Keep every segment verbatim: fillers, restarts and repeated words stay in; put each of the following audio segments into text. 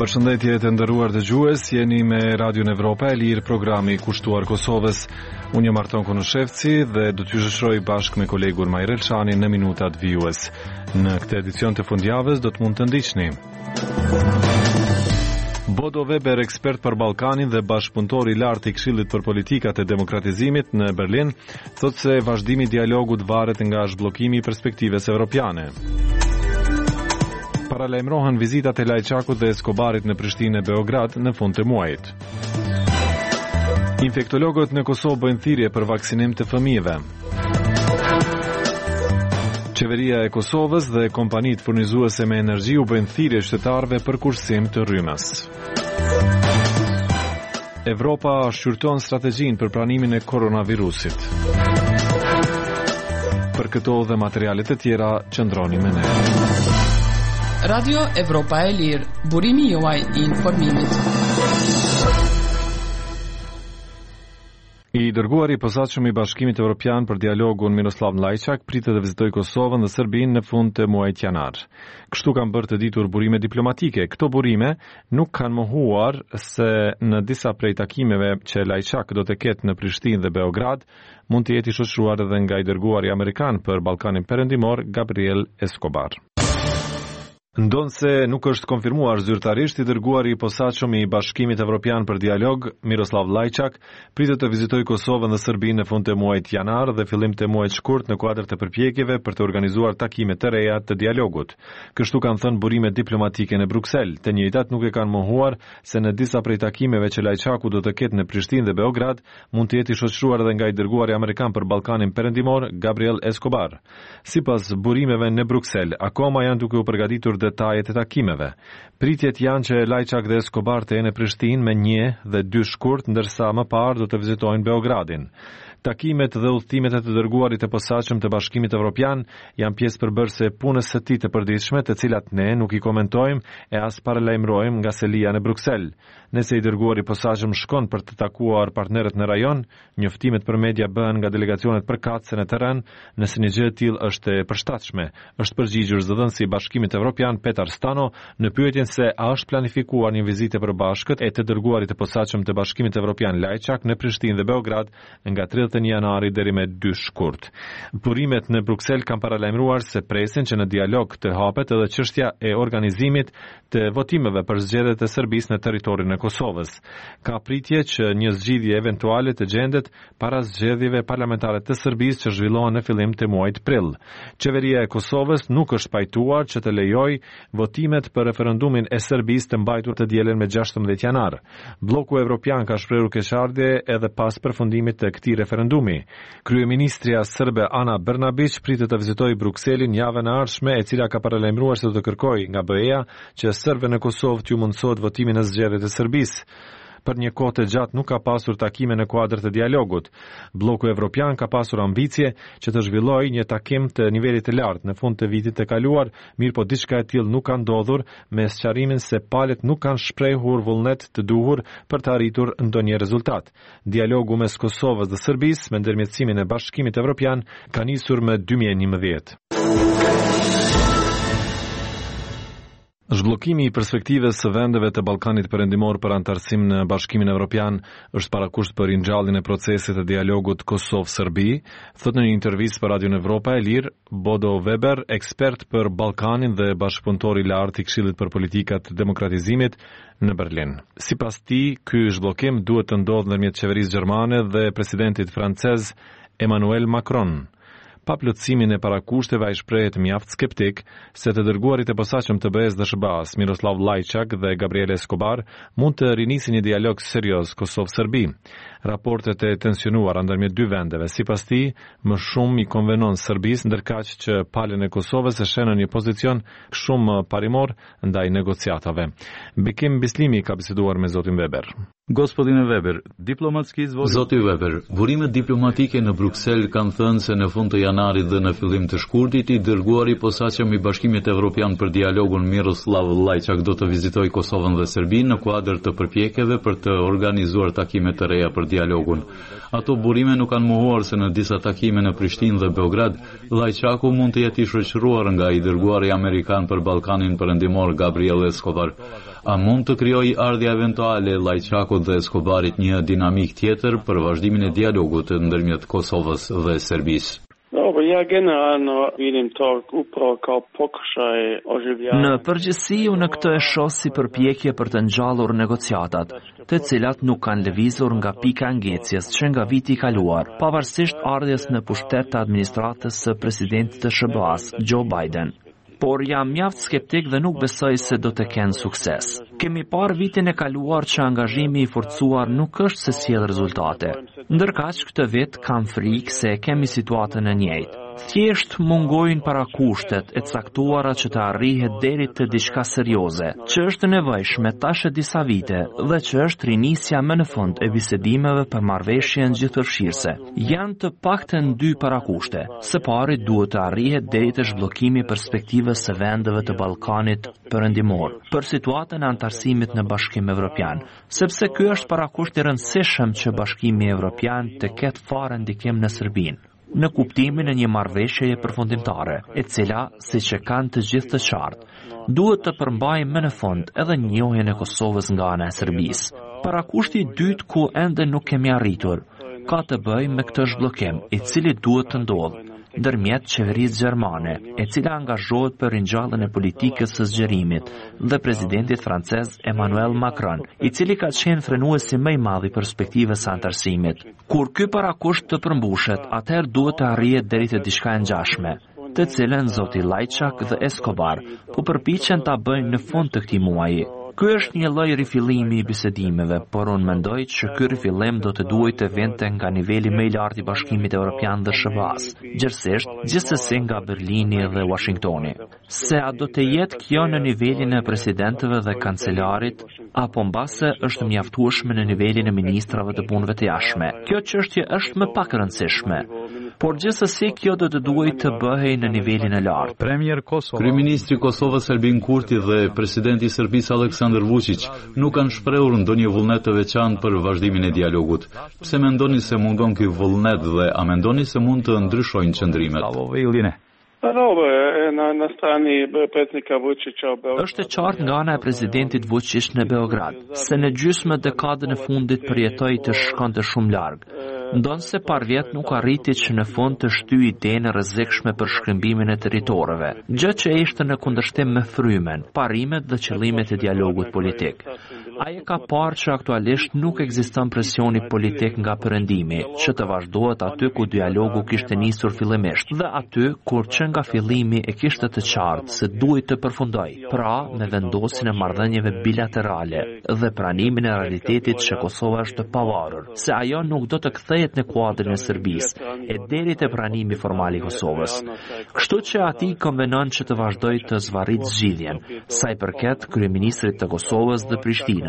Përshëndetje të nderuar dëgjues, jeni me Radio Evropa e Lirë, programi i kushtuar Kosovës. Unë jam Arton Konushevci dhe do t'ju shoqëroj bashkë me kolegun Majrel Çani në minutat vijues. Në këtë edicion të fundjavës do të mund të ndiqni. Bodo Weber, ekspert për Ballkanin dhe bashkëpunëtor i lartë i Këshillit për Politikat e Demokratizimit në Berlin, thotë se vazhdimi i dialogut varet nga zhbllokimi i perspektivës evropiane. Paralajmërohen vizitat e Lajçakut dhe Eskobarit në Prishtinë e Beograd në fund të muajit. Infektologët në Kosovë bëjnë thirrje për vaksinim të fëmijëve. Qeveria e Kosovës dhe kompanitë furnizuese me energji u bëjnë thirrje qytetarëve për kursim të rrymës. Evropa shqyrton strategjinë për pranimin e koronavirusit. Për këto dhe materialet e tjera, qëndroni me ne. Radio Evropa e Lirë, burimi juaj i informimit. I dërguari i posaçëm i Bashkimit Evropian për dialogun Miroslav Lajçak pritet të vizitojë Kosovën dhe Serbinë në fund të muajit janar. Kështu kanë bërë të ditur burime diplomatike. Këto burime nuk kanë mohuar se në disa prej takimeve që Lajçak do të ketë në Prishtinë dhe Beograd, mund të jetë i shoqëruar edhe nga i dërguari amerikan për Ballkanin Perëndimor, Gabriel Escobar. Ndonse nuk është konfirmuar zyrtarisht, i dërguari i posaçëm i Bashkimit Evropian për dialog, Miroslav Lajçak, pritet të vizitojë Kosovën dhe Serbinë në fund të muajit janar dhe fillim të muajit shkurt në kuadër të përpjekjeve për të organizuar takime të reja të dialogut. Kështu kanë thënë burimet diplomatike në Bruksel. Të njëjtat nuk e kanë mohuar se në disa prej takimeve që Lajçaku do të ketë në Prishtinë dhe Beograd, mund të jetë i shoqëruar edhe nga i dërguari amerikan për Ballkanin Perëndimor, Gabriel Escobar. Sipas burimeve në Bruksel, akoma janë duke u përgatitur detajet e takimeve. Pritjet janë që Lajçak dhe Escobar të jenë në Prishtinë me një dhe dy shkurt, ndërsa më parë do të vizitojnë Beogradin. Takimet dhe udhëtimet e të dërguarit të posaçëm të Bashkimit Evropian janë pjesë përbërëse e punës së tij të përditshme, të cilat ne nuk i komentojmë e as paralajmërojmë nga selia në Bruksel. Nëse i dërguari i posaçëm shkon për të takuar partnerët në rajon, njoftimet për media bëhen nga delegacionet përkatëse në terren, nëse një gjë e tillë është e përshtatshme, është përgjigjur zëdhënësi i Bashkimit Evropian Petar Stano në pyetjen se a është planifikuar një vizitë e përbashkët e të dërguarit të posaçëm të Bashkimit Evropian Lajçak në Prishtinë dhe Beograd nga tridhjetë e një janari deri me dy shkurt. Burimet në Bruksel kanë paralajmëruar se presin që në dialog të hapet edhe çështja e organizimit të votimeve për zgjedhjet e Serbisë në territorin e Kosovës. Ka pritje që një zgjidhje eventuale të gjendet para zgjedhjeve parlamentare të Serbisë që zhvillohen në fillim të muajit prill. Qeveria e Kosovës nuk është pajtuar që të lejojë votimet për referendumin e Serbisë të mbajtur të dielën me gjashtëmbëdhjetë janar. Bloku evropian ka shprehur keqardhje edhe pas përfundimit të këtij referendumi. Kryeministria serbe Ana Brnabić pritet të vizitojë Brukselin javën e ardhshme, e cila ka paralajmëruar se do të kërkojë nga B E-ja që serbëve në Kosovë t'ju mundësohet votimin në zgjedhjet e Serbisë. Për një kohë të gjatë nuk ka pasur takime në kuadër të dialogut. Bloku Evropian ka pasur ambicie që të zhvillojë një takim të nivelit të lartë në fund të vitit të kaluar, mirë po diçka e tillë nuk ka ndodhur, me sqarimin se palët nuk kanë shprehur vullnet të duhur për të arritur ndonjë rezultat. Dialogu mes Kosovës dhe Serbisë me ndërmjetësimin e Bashkimit Evropian ka nisur më dy mijë e njëmbëdhjetë. Zhbllokimi i perspektivës së vendeve të Ballkanit Perëndimor për antarësim në Bashkimin Evropian është parakusht për ringjalljen e procesit të dialogut Kosovë-Serbi, thotë në një intervistë për Radio Evropa e Lirë Bodo Weber, ekspert për Ballkanin dhe bashkëpunëtor i lartë i Këshillit për Politikat të Demokratizimit në Berlin. Sipas tij, ky zhbllokim duhet të ndodhë ndërmjet qeverisë gjermane dhe presidentit francez Emmanuel Macron. Pa plotësimin e parakushteve, ai shprehet mjaft skeptik se të dërguarit e posaçëm të B E-s dhe S B A-s, Miroslav Lajçak dhe Gabriel Escobar, mund të rinisin një dialog serioz Kosovë-Serbi. Raportet e tensionuara ndërmjet dy vendeve, sipas tij, më shumë i konvenon Serbisë, ndërkaq që palën e Kosovës e shen në një pozicion shumë parimor ndaj negociatave. Bekim Bislimi ka biseduar me zotin Weber. Gospodine Weber, diplomatski izvoli... Zoti Weber, burimet diplomatike në Bruksel kanë thënë se në fund të janarit dhe në fillim të shkurtit, i dërguari i posaçëm i Bashkimit Evropian për dialogun Miroslav Lajçak do të vizitojë Kosovën dhe Serbinë në kuadër të përpjekjeve për të organizuar takime të reja për dialogun. Ato burime nuk kanë mohuar se në disa takime në Prishtinë dhe Beograd, Lajçaku mund të jetë i shoqëruar nga i dërguari amerikan për Ballkanin Perëndimor Gabriel Escobar. A mund të krijojë ardhja eventuale Lajçakut dhe Escobarit një dinamik tjetër për vazhdimin e dialogut ndërmjet Kosovës dhe Serbisë? Në përgjithësi, unë këtë e shoh si përpjekje për të ngjallur negociatat, të cilat nuk kanë lëvizur nga pika ngjecjes që nga viti i kaluar, pavarësisht ardhjes në pushtet të administratës së presidentit të S B A-s, Joe Biden. Por jam mjaft skeptik dhe nuk besoj se do të kenë sukses. Kemi parë vitin e kaluar që angazhimi i forcuar nuk është se sjell rezultate. Ndërkaq këtë vit kam frikë se kemi situatën e njëjtë. Thjesht mungojnë parakushtet e caktuara që të arrihet deri te diçka serioze, që është nevojshme tash e disa vite dhe që është rinisja më në fund e bisedimeve për marrëveshjen gjithëpërfshirëse. Janë të paktën dy parakushte. Së pari duhet të arrihet deri te zhbllokimi i perspektivës së vendeve të Ballkanit Perëndimor për situatën e antarësimit në Bashkimin Evropian, sepse ky është parakusht i rëndësishëm që Bashkimi Evropian të ketë fare ndikim në Serbinë, në kuptimin e një marrëveshjeje përfundimtare, e cila, siç e kanë të gjithë të qartë, duhet të përmbajë më në fund edhe njohjen e Kosovës nga ana e Serbisë. Parakushti i dytë ku ende nuk kemi arritur, ka të bëjë me këtë zhbllokim, i cili duhet të ndodhë ndërmjet qeverisë gjermane, e cila angazhohet për ringjalljen e politikës së zgjerimit, dhe presidentit francez Emmanuel Macron, i cili ka qenë frenuesi më i madh i perspektivës së antarësimit. Kur ky parakusht të përmbushet, atëherë duhet të arrihet deri te diçka e ngjashme, të cilën zoti Lajçak dhe Escobar po përpiqen ta bëjnë në fund të këtij muaji. Ky është një lloj rifillimi i bisedimeve, por unë mendoj që ky rifillim do të duhet të vinte nga niveli më i lartë i Bashkimit Evropian dhe S B A-s, gjithsesi, gjithsesi nga Berlini dhe Washingtoni. Se a do të jetë kjo në nivelin e presidentëve dhe kancelarit, apo mbase është mjaftueshme në nivelin e ministrave të punëve të jashtme. Kjo çështje është më pak e rëndësishme, por gjithsesi kjo do të duhet të bëhej në nivelin e lartë. Premier Kosova, Kryeministri i Kosovës Albin Kurti dhe presidenti i Serbisë Aleksandar Vučić nuk kanë shprehur ndonjë vullnet të veçantë për vazhdimin e dialogut. Pse mendoni se mungon ky vullnet dhe a mendoni se mund të ndryshojnë qëndrimet? Është e qartë nga ana e presidentit Vučić në Beograd, se në gjysmë dekadën e fundit përjetoi të shkonte shumë larg. Ndonse par vjet nuk arriti që në fund të shtyjë idenë e rrezikshme për shkëmbimin e territoreve, gjë që ishte në kundërshtim me frymen, parimet dhe qëllimet e dialogut politik. Ai ka parë që aktualisht nuk ekziston presioni politik nga Perëndimi, që të vazhdohet aty ku dialogu kishte nisur fillimisht, dhe aty kur që nga fillimi e kishte të qartë se duhet të përfundojë, pra me vendosjen e marrëdhënieve bilaterale dhe pranimin e realitetit që Kosova është e pavarur, se ajo nuk do të kthehet në kuadrin e Serbisë e deri te pranimi formal i Kosovës. Kështu që ati konvenon që të vazhdojë të zvarrijë zgjidhjen, sa i përket kryeministrit të Kosovës dhe Prishtinës.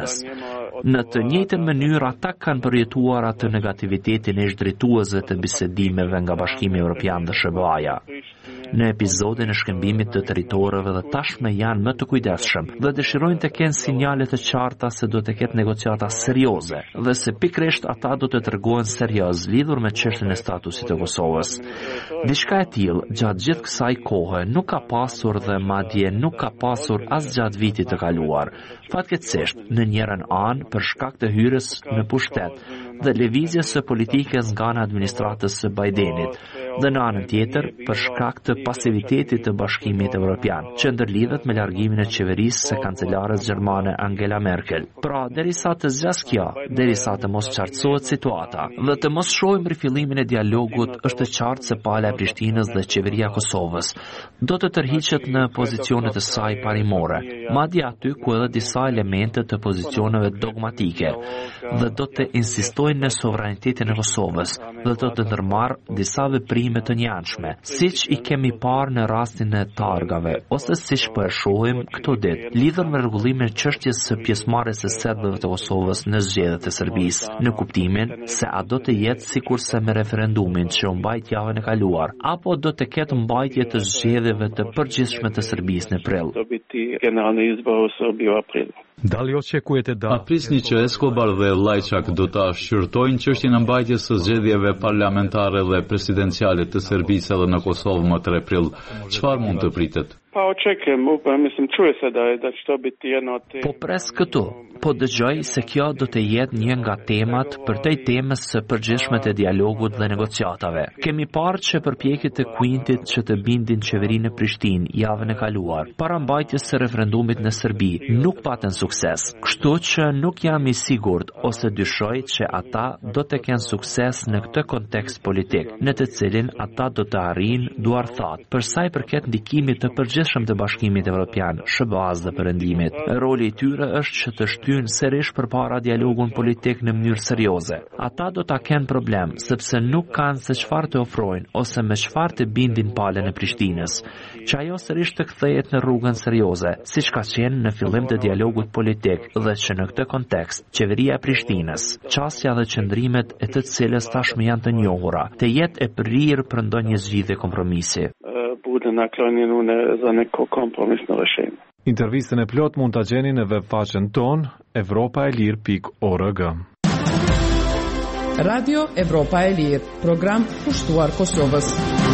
Në të njëjtën mënyrë ata kanë përjetuar atë negativitetin e drejtuesve të bisedimeve nga Bashkimi Evropian dhe S B A-ja. Në episodin e shkëmbimit të territoreve dhe tashmë janë më të kujdesshëm dhe dëshirojnë të kenë sinjale të qarta se do të ketë negociata serioze dhe se pikërisht ata do të tregohen serioz lidhur me çështjen e statusit të Kosovës. Diçka e tillë gjatë gjithë kësaj kohe nuk ka pasur dhe madje nuk ka pasur as gjatë vitit të kaluar. Fatkeqësisht, në njërin anë për shkak të hyrjes në pushtet dhe lëvizjes së politikës nga ana e administratës së Bidenit, dhe në anën tjetër për shkak të pasivitetit të Bashkimit Evropian, që ndërlidhet me largimin e qeverisë së kancelares gjermane Angela Merkel. Pra, derisa të zgjas kjo, derisa të mos qartësohet situata dhe të mos shohim rifillimin e dialogut, është e qartë se pala e Prishtinës dhe qeveria e Kosovës do të tërhiqet në pozicionet e saj parimore, madje aty ku edhe disa elemente të pozicioneve dogmatike, dhe do të insistojnë në sovranitetin e Kosovës dhe do të ndërmarrë disa veprime të njëanshme, siç i kemi parë në rastin e targave, ose siç po e shohim këto ditë, lidhur me rregullimin e çështjes së pjesëmarrjes së serbëve të Kosovës në zgjedhjet e Serbisë, në kuptimin se a do të jetë sikurse me referendumin që u mbajt javën e kaluar, apo do të ketë mbajtje të zgjedhjeve të përgjithshme të Serbisë në prill. A prisni që Escobar dhe Lajçak do ta shqyrtojnë çështjen e mbajtjes së zgjedhjeve parlamentare dhe presidenciale të Serbisë edhe në Kosovë më tre prill. Çfarë mund të pritet? Pa očekujem, pa mislim, čuje se da, da će to biti jedno od... Po pres këtu, po dëgjoj se kjo do të jetë një nga temat për tej temës së përgjithshme të dialogut dhe negociatave. Kemi parë që përpjekjet e Kuintit që të bindin qeverinë në Prishtinë javën e kaluar, para mbajtjes së referendumit në Serbi, nuk patën sukses. Kështu që nuk jam i sigurt ose dyshoj që ata do të kenë sukses në këtë kontekst politik, në të cilin ata do të arrijnë duar thatë, për sa i përket ndikimit të përgjithshëm shumë të Bashkimit Evropian, shë bazë dhe Perëndimit. Roli i tyre është që të shtyjnë sërish përpara dialogun politik në mënyrë serioze. Ata do ta kenë problem sepse nuk kanë se çfarë të ofrojnë ose me çfarë të bindin palën e Prishtinës, që ajo sërish të kthehet në rrugën serioze, siç ka qenë në fillim të dialogut politik dhe që në këtë kontekst qeveria e Prishtinës, çësia dhe qëndrimet e të cilës tashmë janë të njohura, të jetë e prirë për ndonjë zgjidhje kompromisi. Bude naklonjeni za neko kompromisno rješenje. Intervistën e plot mund ta gjeni në webfaqen ton evropa e lirë pikë org. Radio Evropa e Lirë, program pushtuar Kosovës.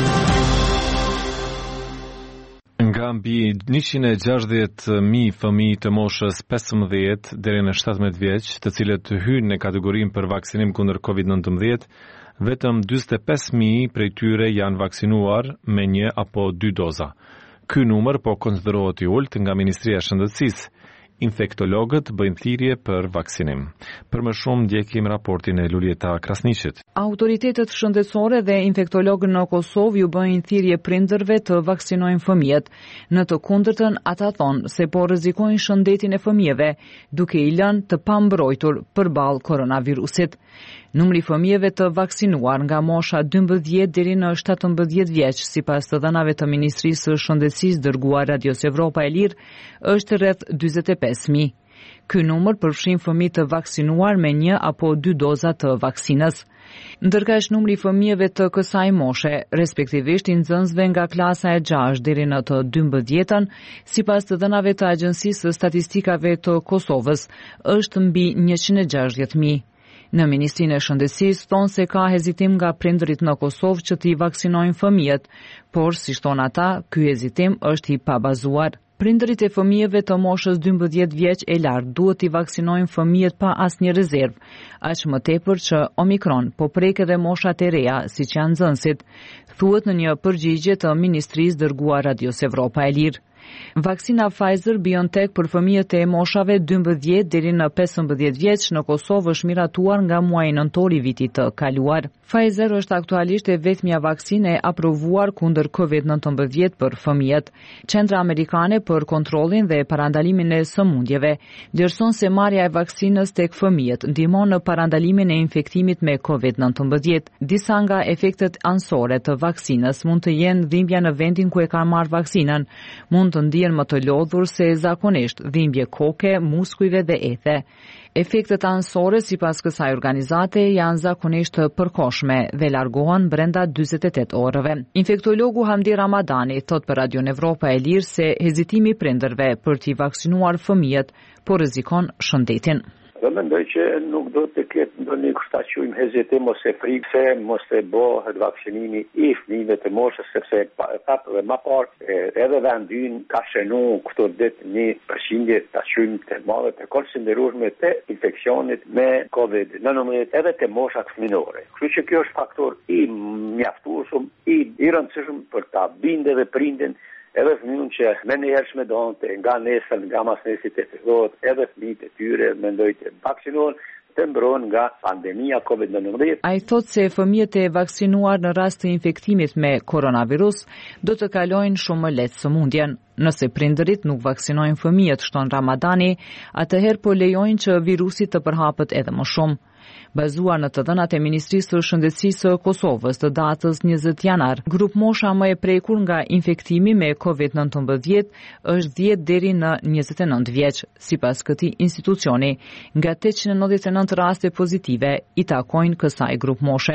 Nga mbi njëqind e gjashtëdhjetë mijë fëmijë të moshës pesëmbëdhjetë deri në shtatëmbëdhjetë vjeç, të cilët hyjnë në kategorinë për vaksinim kundër kovid nëntëmbëdhjetë, vetëm dyzet e pesë mijë prej tyre janë vaksinuar me një apo dy doza. Ky numër po konsiderohet i ulët nga Ministria e Shëndetësisë. Infektologët bëjnë thirrje për vaksinim. Për më shumë ndjekim raportin e Lulieta Krasniqit. Autoritetet shëndetësore dhe infektologët në Kosovë ju bëjnë thirrje prindërve të vaksinojnë fëmijët. Në të kundërtën, ata thonë se po rrezikojnë shëndetin e fëmijëve, duke i lënë të pambrojtur përballë koronavirusit. Numri fëmijëve të vaksinuar nga mosha dymbëdhjetë deri në shtatëmbëdhjetë vjeç, sipas të dhënave të Ministrisë së Shëndetësisë dërguar Radios Evropa e Lirë, është rreth dyzet e pesë mijë. Ky numër përfshin fëmijë të vaksinuar me një apo dy doza të vaksinës. Ndërkaq numri fëmijëve të kësaj moshe, respektivisht i nxënësve nga klasa e gjashtë deri në të dymbëdhjetën, sipas të dhënave të Agjencisë së Statistikave të Kosovës, është mbi njëqind e gjashtëdhjetë mijë. Në Ministrinë e Shëndetësisë thonë se ka hezitim nga prindërit në Kosovë që t'i vaksinojnë fëmijët, por si thonë ata, ky hezitim është i pabazuar. Prindërit e fëmijëve të moshës dymbëdhjetë vjeç e lartë duhet t'i vaksinojnë fëmijët pa asnjë rezervë, aq më tepër që Omikron po prek edhe moshat e reja, siç janë nxënësit, thuhet në një përgjigje të Ministrisë dërguar Radios Evropa e Lirë. Vaksina Pfizer-BioNTech për fëmijët e moshave dymbëdhjetë deri në pesëmbëdhjetë vjeç në Kosovë është miratuar nga muaji nëntor i vitit të kaluar. Pfizer është aktualisht e vetmja vaksinë e aprovuar kundër kovid nëntëmbëdhjetë për fëmijët. Qendra Amerikane për kontrollin dhe parandalimin e sëmundjeve vlerëson se marrja e vaksinës tek fëmijët ndihmon në parandalimin e infektimit me kovid nëntëmbëdhjetë. Disa nga efektet anësore të vaksinës mund të jenë dhimbja në vendin ku e kanë marrë vaksinën, mund të ndihen më të lodhur se zakonisht, dhimbje koke, muskujve dhe ethe. Efektet anësore sipas kësaj organizate janë zakonisht të përkohshme dhe largohen brenda dyzet e tetë orëve. Infektologu Hamdi Ramadani thot për Radion Evropa e Lirë se hezitimi i prindërve për t'i vaksinuar fëmijët po rrezikon shëndetin. Dhe mendoj që nuk do të ketë ndonjë kushtacion hezitim ose frikë se mos e bëhet vaksinimi i fëmijëve të moshës, sepse prapë dhe më parë edhe vendin ka shënu këto ditë një përqindje të shumë të madhe të konsiderueshme të infeksionit me kovid nëntëmbëdhjetë edhe të moshat fëminore. Kështu që kjo është faktor i mjaftueshëm, i i rëndësishëm për ta bindë dhe prindin edhe fëmijën që me njëhershme donte nga nesër, nga masnesit e fillohet, edhe fëmijët e tyre mendoj të vaksinohen të mbrohen nga pandemia kovid nëntëmbëdhjetë. Ai thot se fëmijët e vaksinuar në rast të infektimit me koronavirus do të kalojnë shumë më lehtë sëmundjen. Nëse prindërit nuk vaksinojnë fëmijët, shton Ramadani, atëherë po lejojnë që virusi të përhapet edhe më shumë. Bazuar në të dhënat e Ministrisë së Shëndetësisë së Kosovës të datës njëzet janar, grup mosha më e prekur nga infektimi me kovid nëntëmbëdhjetë është dhjetë deri në njëzet e nëntë vjeç. Sipas këtij institucioni, nga tetëqind e nëntëdhjetë e nëntë raste pozitive i takojnë kësaj grup moshe.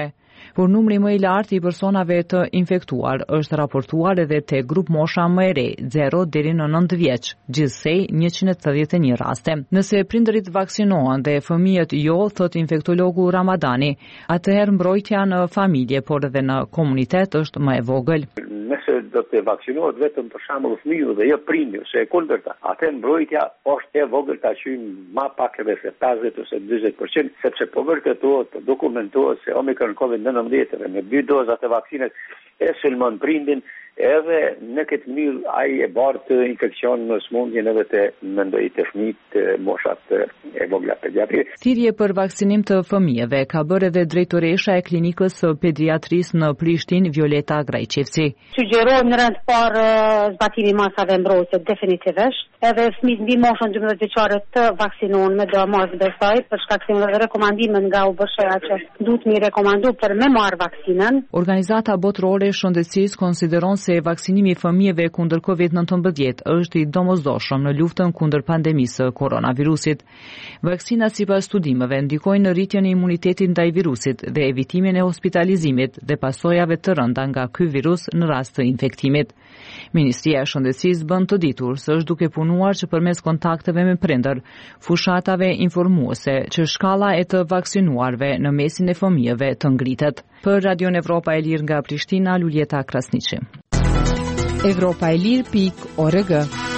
por numri më i lartë i personave të infektuar është raportuar edhe te grup mosha më e re, zero deri në nëntë vjeç, gjithsej njëqind e tridhjetë e një raste. Nëse prindërit vaksinohen dhe fëmijët jo, thot infektologu Ramadani, atëherë mbrojtja në familje, por edhe në komunitet është më e vogël. Nëse do të vaksinohet vetëm për shembull fëmiu dhe jo prindi ose e kundërta, atë mbrojtja është e vogël ta qyjmë më pak edhe se pesëdhjetë ose dyzet përqind, sepse po vërtetohet, dokumentohet se Omicron Covid nëntëmbëdhjetë dhe me dy doza të vaksinës e sulmon prindin, edhe në këtë mënyrë ai e bart infekcion në smundjen edhe të mendoj të fëmijët moshat e vogla pediatri. Thirrje për vaksinim të fëmijëve ka bërë edhe drejtoresha e klinikës së pediatrisë në Prishtinë, Violeta Grajçevci. Sugjerojmë në rend parë zbatimi masave mbrojtëse definitivisht, edhe fëmijët mbi moshën dymbëdhjetë vjeçare të vaksinohen me do mos besoj, për shkak se edhe rekomandimet nga U B S H-a që duhet mi rekomandu për me marr vaksinën. Organizata botërore e shëndetësisë konsideron se vaksinimi i fëmijëve kundër Covid nëntëmbëdhjetë është i domosdoshëm në luftën kundër pandemisë së koronavirusit. Vaksinat sipas studimeve ndikojnë në rritjen e imunitetit ndaj virusit dhe evitimin e hospitalizimit dhe pasojave të rënda nga ky virus në rast të infektimit. Ministria e Shëndetësisë bën të ditur se është duke punuar që përmes kontakteve me prindër, fushatave informuese që shkalla e të vaksinuarve në mesin e fëmijëve të ngritet. Për Radio Evropa e Lirë nga Prishtina, Luljeta Krasniqi. Evropa e Lirë pikë org.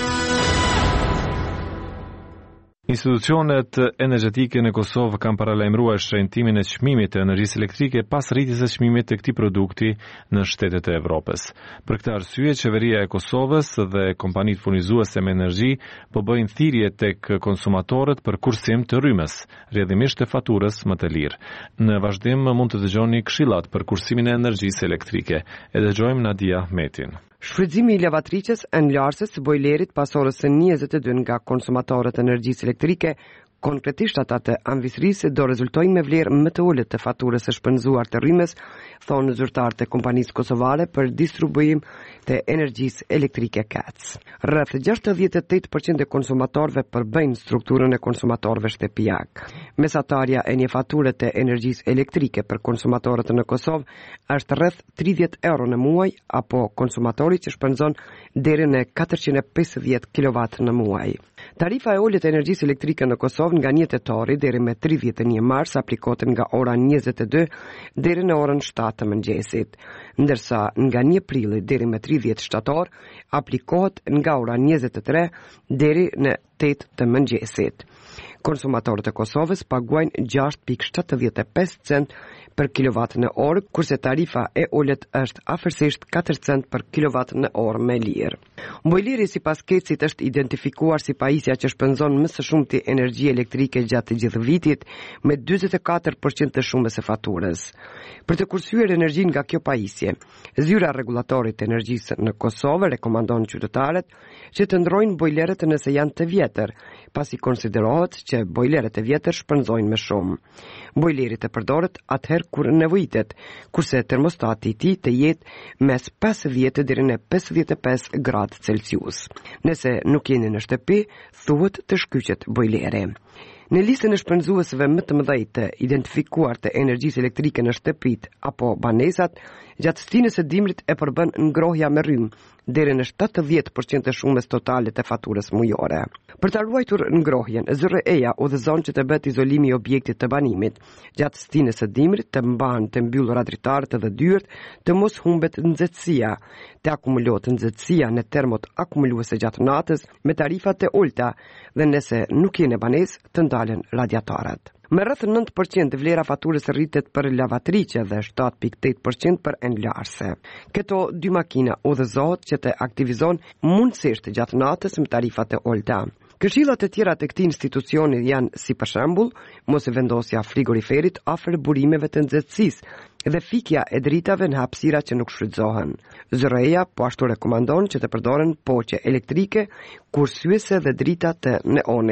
Institucionet energjetike në Kosovë kanë paralajmëruar shtrenjtimin e çmimit të energjisë elektrike pas rritjes së çmimit të këtij produkti në shtetet e Evropës. Për këtë arsye, qeveria e Kosovës dhe kompanitë furnizuese me energji po bëjnë thirrje tek konsumatorët për kursim të rrymës, rrjedhimisht të faturës më të lirë. Në vazhdim mund të dëgjoni këshillat për kursimin e energjisë elektrike. E dëgjojmë Nadia Metin. Shfrytëzimi i lavatriçes e nglarsës së bojlerit pas orës së njëzet e dy nga konsumatorët e energjisë elektrike, konkretisht ata të anvisrisë, do rezultojnë me vlerë më të ulët të faturës së shpenzuar të rrymës, thonë zyrtarët e kompanisë kosovare për distribuim të energjisë elektrike C A C. Rreth gjashtëdhjetë e tetë përqind e konsumatorëve përbëjnë strukturën e konsumatorëve shtëpiak. Mesatarja e një fature të energjisë elektrike për konsumatorët në Kosovë është rreth tridhjetë euro në muaj, apo konsumatori që shpenzon deri në katërqind e pesëdhjetë kilowatt në muaj. Tarifa e ulët e energjisë elektrike në Kosovë nga një tetori deri me tridhjetë e një mars aplikohet nga ora njëzet e dy deri në orën shtatë të mëngjesit, ndërsa nga një prilli deri me tridhjetë shtator aplikohet nga ora njëzet e tre deri në tetë të mëngjesit. Konsumatorët e Kosovës paguajnë gjashtë pikë shtatëdhjetë e pesë cent për kilowatt në orë, kurse tarifa e ulët është afërsisht katër cent për kilowatt në orë me lirë. Bojleri sipas Kecit është identifikuar si pajisja që shpenzon më së shumti energji elektrike gjatë gjithë vitit, me njëzet e katër përqind të shumës së faturës. Për të kursyer energjinë nga kjo pajisje, zyra rregullatori të energjisë në Kosovë rekomandon qytetarët që të ndrojnë bojlerët nëse janë të vjetër, pasi konsiderohet që bojlerët e vjetër shpenzojnë më shumë. Bojleri të përdoret atëherë kur nevojitet, kurse termostati i tij të jetë mes pesëdhjetë deri në pesëdhjetë e pesë gradë Celsius. Nëse nuk jeni në shtëpi, thuhet të shkyqet bojleri. Në listën e shpenzuesve më të mëdhej të identifikuar të energjisë elektrike në shtëpit apo banesat, gjatë stinës së dimrit e përbën ngrohja me rrymë deri në shtatëdhjetë përqind të shumës totale të faturës mujore. Për të ruajtur ngrohjen, Z R E-ja udhëzon që të bëhet izolimi i objektit të banimit. Gjatë stinës së dimrit të mbahen të mbyllura dritarët dhe dyert, të mos humbet nxehtësia, të akumulohet nxehtësia në termot akumuluese gjatë natës me tarifat e ulta dhe nëse nuk jeni banesë të ndalen radiatorët. Me rreth nëntë përqind vlera faturës rritet për lavatriçe dhe shtatë pikë tetë përqind për enlarse. Këto dy makina udhëzohet që të aktivizon mundësisht gjatë natës me tarifat e ulta. Këshillat e tjera të këtij institucioni janë si për shembull mos e vendosja frigoriferit afër burimeve të nxehtësisë dhe fikja e dritave në hapësira që nuk shfrytëzohen. Z R E-ja po ashtu rekomandon që të përdoren poqe elektrike, kursyese dhe drita të neonit.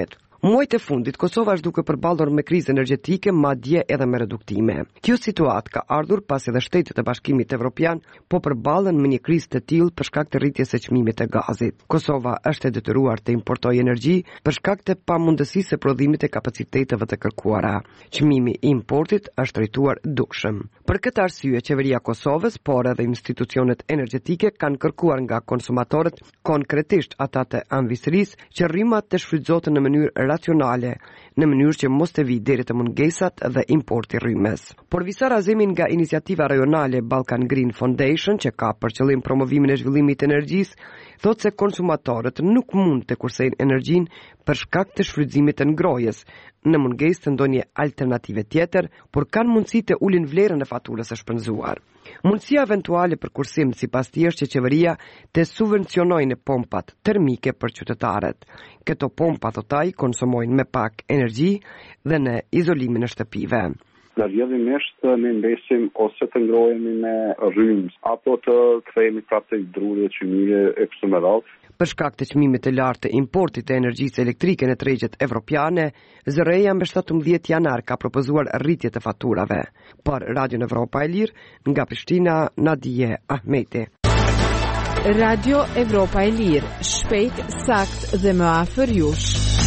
Muajt e fundit, Kosova është duke përballur me krizë energjetike, madje edhe me reduktime. Kjo situatë ka ardhur pas edhe Shtetet e Bashkimit Evropian po përballen me një krizë të tillë për shkak të rritjes së çmimit të gazit. Kosova është e detyruar të importojë energji për shkak të pamundësisë së prodhimit të kapaciteteve të kërkuara. Çmimi i importit është rrituar dukshëm. Për këtë arsye, qeveria e Kosovës, por edhe institucionet energjetike kanë kërkuar nga konsumatorët, konkretisht ata të anvisërisë, që rrymat të shfrytëzohen në mënyrë racionale, në mënyrë që mos të vijë deri te mungesat dhe importi rrymes. Por Visar Azemi nga iniciativa rajonale Balkan Green Foundation, që ka për qëllim promovimin e zhvillimit të energjisë, thotë se konsumatorët nuk mund të kursejnë energjinë për shkak të shfrytëzimit të ngrohjes, në mungesë të ndonjë alternative tjetër, por kanë mundësi të ulin vlerën e faturës së shpenzuar. Mundësia eventuale për kursim sipas tij është që qeveria të subvencionojë pompat termike për qytetarët. Këto pompa, thotë ai, konsumojnë më pak energji dhe në izolimin e shtëpive. Përgjithësisht ne mbesim ose të ngrohemi me rrymë, apo të kthehemi prapë te druri e çmimit e kështu me radhë. Për shkak të çmimit të lartë të importit të energjisë elektrike në tregjet evropiane, Z R E-ja më shtatëmbëdhjetë janar ka propozuar rritje të faturave. Për Radio Evropa e Lirë, nga Prishtina, Nadije Ahmeti. Radio Evropa e Lirë, shpejt, sakt dhe më afër jush.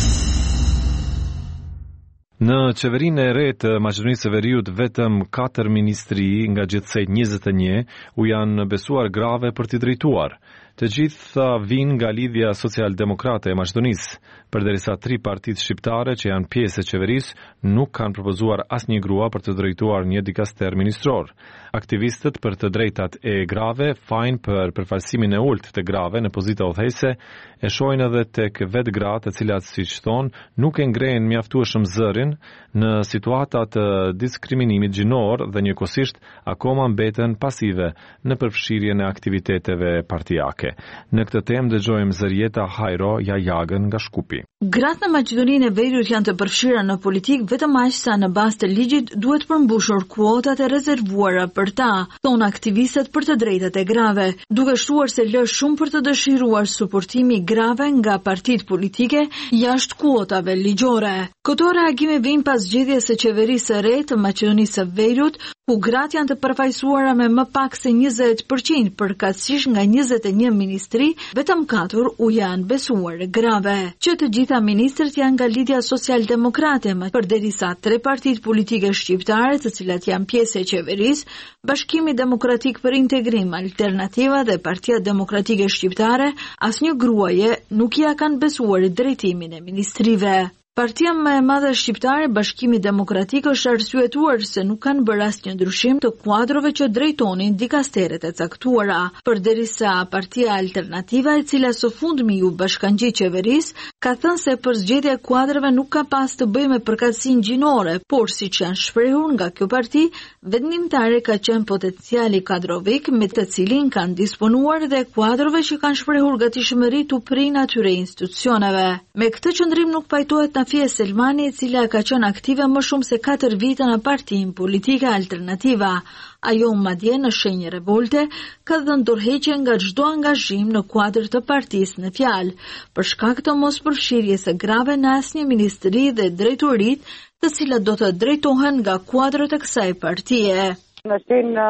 Në qeverinë e re të Maqedonisë së Veriut, vetëm katër ministri nga gjithsej njëzet e një u janë besuar grave për t'i drejtuar. Të gjitha vinë nga lidhja social-demokrate e Maqedonisë, përderisa tri partitë shqiptare që janë pjesë e qeverisë nuk kanë propozuar asnjë grua për të drejtuar një dikaster ministror. Aktivistët për të drejtat e grave fajnë për përfaqësimin e ulët të grave në pozita udhëheqëse e shohin edhe tek vetë gratë, të cilat, siç thonë, nuk e ngrejnë mjaftueshëm zërin në situata të diskriminimit gjinor dhe njëkohësisht akoma mbeten pasive në përfshirjen e aktiviteteve partijake. Në këtë temë dëgjojmë Zërieta Hajro Jajagën nga Shkupi. Gratë në Maqedoninë e Veriut janë të përfshira në politikë vetëm aq sa në bazë të ligjit duhet përmbushur kuotat e rezervuara për ta, thonë aktivistët për të drejtat e grave, duke shtuar se lë shumë për të dëshiruar suportimi grave nga partitë politike jashtë kuotave ligjore. Këto reagime vijnë pas zgjedhjes së qeverisë së re të Maqedonisë së Veriut, ku gratë janë të përfaqësuara me më pak se njëzet përqind, përkatësisht nga njëzet e një ministri, vetëm katër u janë besuar grave. Që të gjitha ministrët janë nga lidhja social-demokrate, përderisa tre partitë politike shqiptare, të cilat janë pjesë e qeverisë, Bashkimi Demokratik për Integrim, Alternativa dhe Partia Demokratike Shqiptare, asnjë gruaje nuk ja kanë besuar drejtimin e ministrive. Partia më e madhe shqiptare, Bashkimi Demokratik, është arsyetuar se nuk kanë bërë asnjë ndryshim të kuadrove që drejtonin dikasteret e caktuara, përderisa Partia Alternativa, e cila së fundmi u bashkangjit qeverisë, ka thënë se për zgjedhja e kuadrave nuk ka pas të bëjë me përkatësinë gjinore, por siç janë shprehur nga kjo parti, vendimtare ka qenë potenciali kadrovik me të cilin kanë disponuar dhe kuadrove që kanë shprehur gatishmëri tu prin atyre institucioneve. Me këtë qëndrim nuk pajtohet Nafia Selmani, e cila ka qenë aktive më shumë se katër vite në partinë politike Alternativa. Ajo madje në shenjë revolte ka dhënë dorëheqje nga çdo angazhim në kuadër të partisë në fjalë, për shkak të mospërfshirjes së grave në asnjë ministri dhe drejtoritë, të cilat do të drejtohen nga kuadrët e kësaj partie. Në shenjë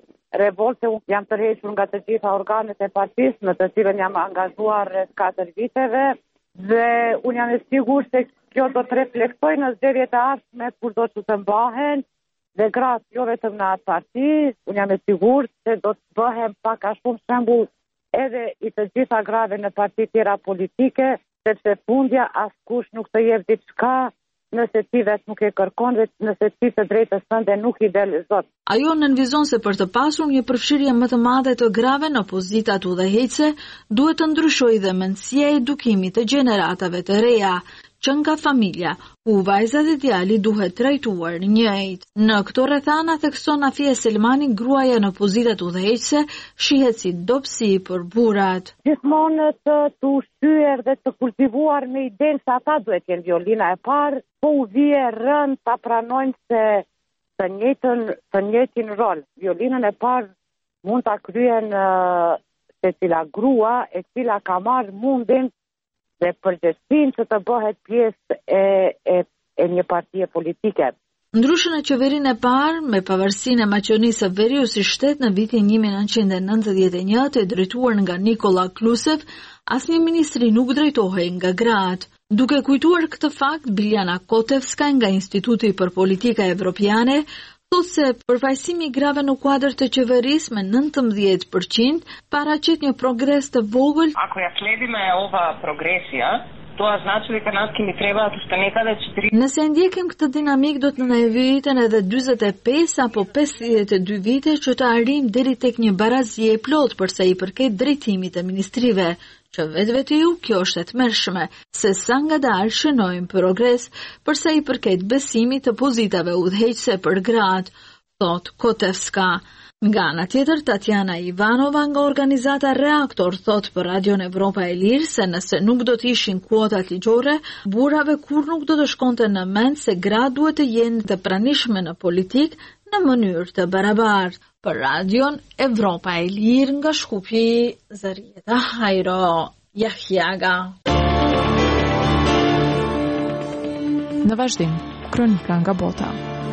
revolte jam tërhequr nga të gjitha organet e partisë, në të cilën jam angazhuar rreth katër viteve, dhe unë jam e sigurt se kjo do të reflektoj në zgjedhjet e ardhshme kur do të të mbahen dhe gratë jo vetëm në atë parti, unë jam e sigurt se do të bëhem pak a shumë shembull edhe i të gjitha grave në parti tjera politike, sepse fundja askush nuk të jep diçka nëse ti vetë nuk e kërkon dhe nëse ti të drejtës tënde nuk i del Zot. Ajo nënvizon se për të pasur një përfshirje më të madhe të grave në pozitat udhëheqëse, duhet të ndryshojë dhe mendësia e edukimit të gjeneratave të reja, që nga familja, ku vajza dhe djali duhet trajtuar njëjtë. Në këto rrethana thekson Nafia Selmani, gruaja në pozitat udhëheqëse shihet si dobësi për burrat. Gjithmonë të të ushqyer dhe të kultivuar me idenë se ata duhet jenë violina e parë, po u vije rënd ta pranojnë se të njëjtën të njëjtin rol. Violinën e parë mund ta kryen uh, secila grua, e cila ka marrë mundin dhe përgjegjësinë që të bëhet pjesë e, e, e një partie politike. Ndryshën e qeverinë e parë, me pavarësinë e Maqedonisë së Veriut si shtet në vitin një mijë nëntëqind e nëntëdhjetë e një, të drejtuar nga Nikola Klusev, asnjë ministri nuk drejtohej nga gratë. Duke kujtuar këtë fakt, Biljana Kotevska nga Instituti për Politika Evropiane thotë se përfaqësimi i grave në kuadër të qeverisë me nëntëmbëdhjetë përqind paraqet një progres të vogël. Ako ja sledime ova progresija, to znači дека нас ќе ни треба уште некаде четири. Nëse ndjekim këtë dinamik do të na eviten edhe dyzet e pesë apo pesëdhjetë e dy vite që të arrijmë deri tek një barazi e plot për sa i përket drejtimit të ministrive, që vetvetiu kjo është e tmerrshme, se sa ngadalë shënojmë progres për sa i përket besimit të pozitave udhëheqëse për gratë, thot Kotevska. Nga ana tjetër, Tatjana Ivanova nga organizata Reaktor thot për Radion Evropa e Lirë se nëse nuk do të ishin kuotat ligjore, burrave kur nuk do të shkonte në mend se gratë duhet të jenë të pranishme në politik në mënyrë të barabartë. Për Radion Evropa e Lirë nga Shkupi, Zarieta Hajro Jahjaga. Në vazhdim, kronika nga bota.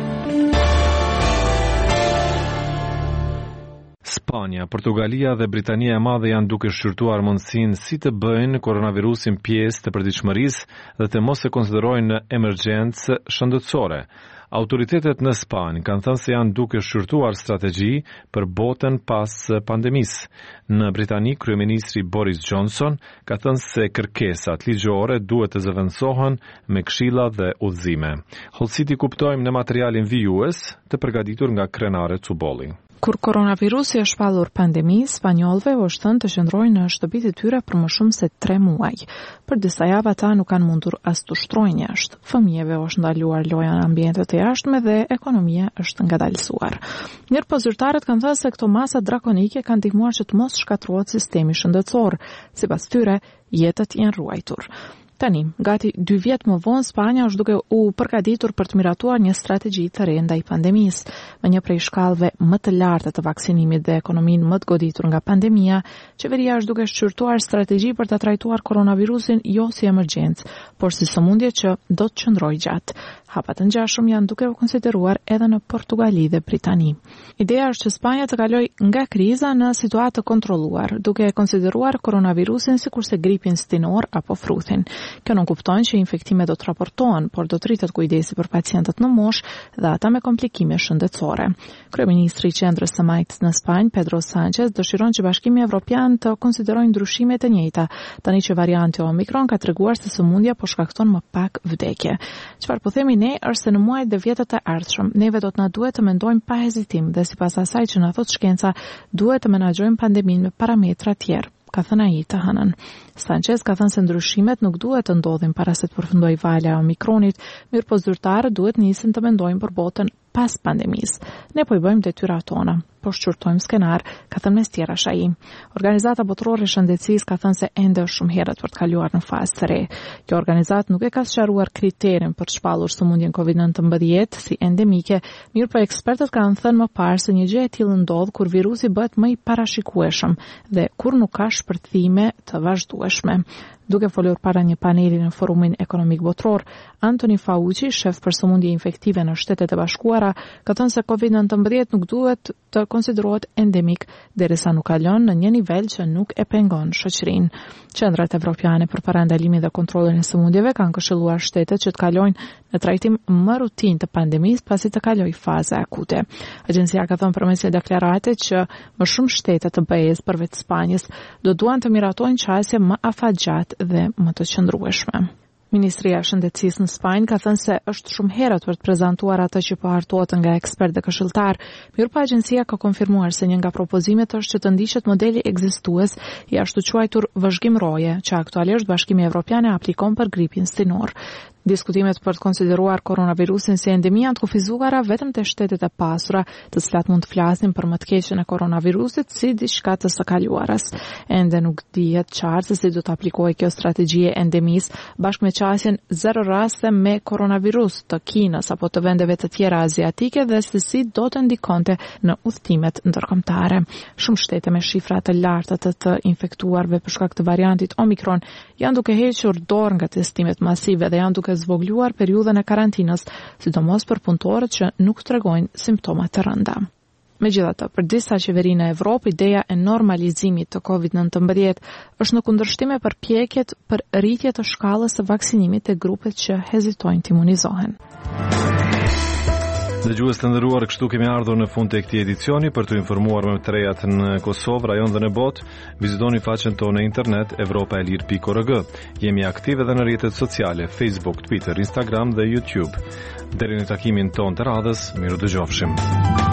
Spanja, Portugalia dhe Britania e Madhe janë duke shqyrtuar mundësinë si të bëjnë koronavirusin pjesë të përditshmërisë dhe të mos e konsiderojnë në emergjencë shëndetësore. Autoritetet në Spanjë kanë thënë se janë duke shqyrtuar strategji për botën pas pandemisë. Në Britani, kryeministri Boris Johnson ka thënë se kërkesat ligjore duhet të zëvendësohen me këshilla dhe udhëzime. Hollësiti kuptojmë në materialin vijues të përgatitur nga Krenare Cubolli. Kur koronavirusi është shpallur pandemi, spanjollëve u është thënë të qëndrojnë në shtëpitë e tyre për më shumë se tre muaj. Për disa javë ata nuk kanë mundur as të ushtrojnë jashtë. Fëmijëve u është ndaluar loja në ambiente të jashtme dhe ekonomia është ngadalësuar. Mirë po zyrtarët kanë thënë se këto masa drakonike kanë ndihmuar që të mos shkatërrohet sistemi shëndetësor. Sipas tyre, jetët janë ruajtur. Tani, gati dy vjet më vonë, Spanja është duke u përgatitur për të miratuar një strategji të re ndaj pandemisë, me një prej shkallëve më të larta të vaksinimit dhe ekonominë më të goditur nga pandemia. Qeveria është duke shqyrtuar strategji për të trajtuar koronavirusin jo si emergjencë, por si sëmundje që do të qëndrojë gjatë. Hapat të ngjashëm janë duke u konsideruar edhe në Portugali dhe Britani. Ideja është që Spanja të kalojë nga kriza në situatë të kontrolluar, duke e konsideruar koronavirusin sikurse gripin stinor apo fruthin. Kjo nuk kupton që infektimet do të raportohen, por do të rritet kujdesi për pacientët në moshë dhe ata me komplikime shëndetësore. Kryeministri i Qendrës së Majtës në Spanjë, Pedro Sánchez, dëshiron që Bashkimi Evropian të konsiderojë ndryshime të njëjta, tani që varianti Omikron ka treguar se sëmundja po shkakton më pak vdekje. Çfarë po themi ne është se në muajt dhe vjetët e ardhshëm, neve do të na duhet të mendojmë pa hezitim dhe sipas asaj që na thot shkenca, duhet të menaxhojmë pandeminë me parametra të tjerë, ka thënë ai të hënën. Sanchez ka thënë se ndryshimet nuk duhet të ndodhin para se të përfundojë valja e Omikronit, mirë po zyrtarët duhet nisin të mendojnë për botën pas pandemisë. Ne po i bëjmë detyrat tona, po shqyrtojmë skenar, ka thënë mes tjerash ai. Organizata Botërore e Shëndetësisë ka thënë se ende është shumë herët për të kaluar në fazë të re. Kjo organizatë nuk e ka sqaruar kriterin për të shpallur sëmundjen kovid nëntëmbëdhjetë si endemike, mirë po ekspertët kanë thënë më parë se një gjë e tillë ndodh kur virusi bëhet më i parashikueshëm dhe kur nuk ka shpërthime të vazhdueshme. Duke folur para një paneli në Forumin Ekonomik Botror, Anthony Fauci, shef për sëmundje infektive në Shtetet e Bashkuara, ka thënë se kovid nëntëmbëdhjetë nuk duhet të konsiderohet endemik derisa nuk kalon në një nivel që nuk e pengon shoqërinë. Qendrat evropiane për parandalimin dhe kontrollin e sëmundjeve kanë këshilluar shtetet që të kalojnë në trajtim më rutinë të pandemisë pasi të kalojë faza akute. Agjencia ka thënë përmes një deklarate që më shumë shtete të B E-s përveç Spanjës do duan të miratojnë qasje më afatgjatë dhe më të qëndrueshme. Ministria e Shëndetësisë në Spanjë ka thënë se është shumë herët për të prezantuar atë që po hartohet nga ekspertë dhe këshilltar, mirë po agjencia ka konfirmuar se një nga propozimet është që të ndiqet modeli ekzistues i ashtu quajtur vëzhgimroje, që aktualisht Bashkimi Evropian e aplikon për gripin stinor. Diskutimet për të konsideruar koronavirusin si endemi janë të kufizuara vetëm te shtetet e pasura, të cilat mund të flasin për më të keqen e koronavirusit si diçka të së kaluarës. Ende nuk dihet qartë se si do të aplikojë kjo strategji e endemisë bashkë me qasjen zero raste me koronavirus të Kinës apo të vendeve të tjera aziatike dhe se si do të ndikonte në udhëtimet ndërkombëtare. Shumë shtete me shifra të larta të të infektuarve për shkak të variantit Omikron janë duke hequr dorë nga testimet masive dhe janë duke zvogluar periudhën e karantinës, sidomos për punëtorët që nuk tregojnë simptoma të rënda. Megjithatë, për disa qeveri në Evropë, ideja e normalizimit të kovid nineteen është në kundërshtim me përpjekjet për rritje të shkallës së vaksinimit të grupet që hezitojnë të imunizohen. Dëgjues të nderuar, kështu kemi ardhur në fund të këtij edicioni. Për të informuar më të rejat në Kosovë, rajon dhe në botë, vizitoni faqen tonë në internet evropa e lirë pikë org. Jemi aktive edhe në rrjetet sociale, Facebook, Twitter, Instagram dhe YouTube. Deri në takimin tonë të radhës, miru dëgjofshim.